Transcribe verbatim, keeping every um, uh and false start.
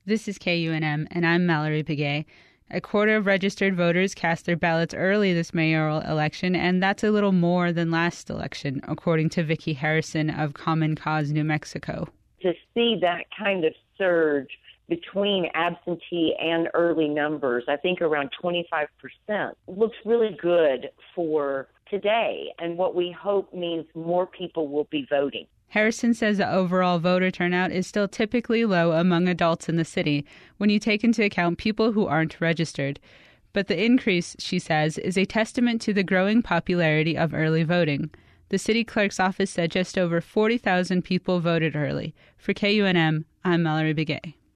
This is K U N M, and I'm Mallory Begay. A quarter of registered voters cast their ballots early this mayoral election, and that's a little more than last election, according to Vicki Harrison of Common Cause, New Mexico. To see that kind of surge between absentee and early numbers, I think around twenty-five percent, looks really good for today, and what we hope means more people will be voting. Harrison says the overall voter turnout is still typically low among adults in the city when you take into account people who aren't registered. But the increase, she says, is a testament to the growing popularity of early voting. The city clerk's office said just over forty thousand people voted early. For K U N M, I'm Mallory Begay.